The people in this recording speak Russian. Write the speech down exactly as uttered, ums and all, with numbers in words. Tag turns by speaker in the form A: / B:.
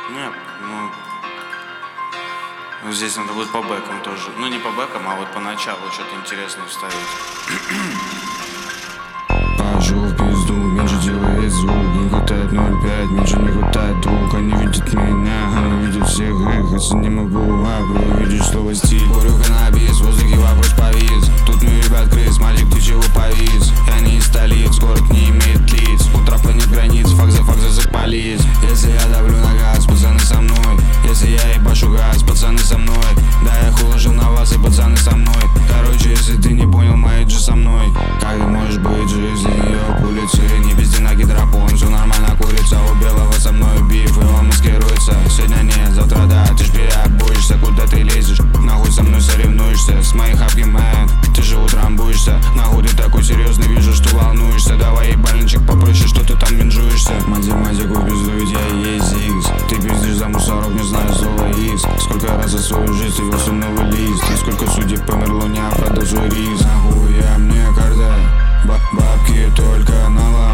A: Нет, ну... Здесь надо будет по бэкам тоже. Ну, не по бэкам, а вот по началу что-то интересное вставить.
B: Пошел в пизду, меньше делает звук. Не хватает ноль пять, меньше не хватает двух. Они видят меня, они видят всех их. Если не могу, а вы увидишь слово стиль. Курю каннабис, в воздухе вопрос повис. Тут не ребят крыс, мальчик, ты чего повис? Я не из столиц, город не имеет лиц. У трапа нет границ, факт за факт за полиц. Если я давлю на газ, пацаны со мной. Если я ебашу газ, пацаны со мной. Да, я хуложил на вас, и пацаны со мной. Короче, если ты не понял, мои джи со мной. Как ты можешь быть жизнь ее улицы? Не везде на гидропон, все нормально курица. У белого со мной биф, и он маскируется. Сегодня нет, завтра да, ты ж переобуешься. Куда ты лезешь? Нахуй со мной соревнуешься. С моей хапки, мэн, ты же утром будешься. Нахуй ты такой серьезный, вижу, что волнуешься. Давай ебальничек попроще, что ты там бинжуешься. Математику пизду, ведь я и есть Зигс. Ты пиздишь за мусорок, не знаю слова X. Сколько раз за свою жизнь явился новый лист. И сколько судеб померло, не продажу риск. Нахуй я мне карта, бабки только на